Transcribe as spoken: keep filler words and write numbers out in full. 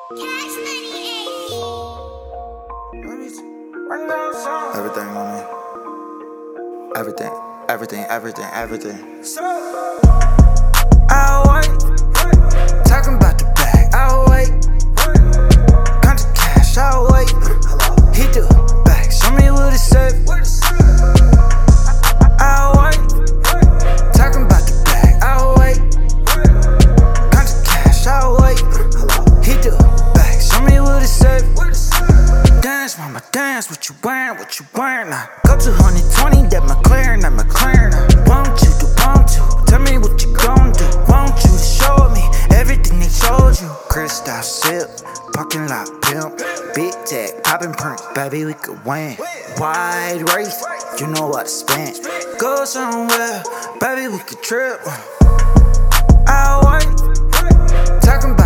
Everything on me. Everything, everything, everything, everything. I'll wait. Talking about the bag, I'll wait. Count the cash, I'll wait. He do it back, show me what it's safe. I'll wait. Talking about the bag, I'll wait. Count the cash, I'll wait. He do it back, show me what it's safe. Dance, mama, dance, what you wearing, what you wearing now? Go to one twenty, that McLaren, that McLaren now. Won't you do, won't you? Tell me what you gon' do. Want you to show me everything they showed you. Crystal sip, parking lot pimp, big tag, poppin' print, baby, we could win. Wide race, you know what to spend. Go somewhere, baby, we could trip. I'll wait, talking about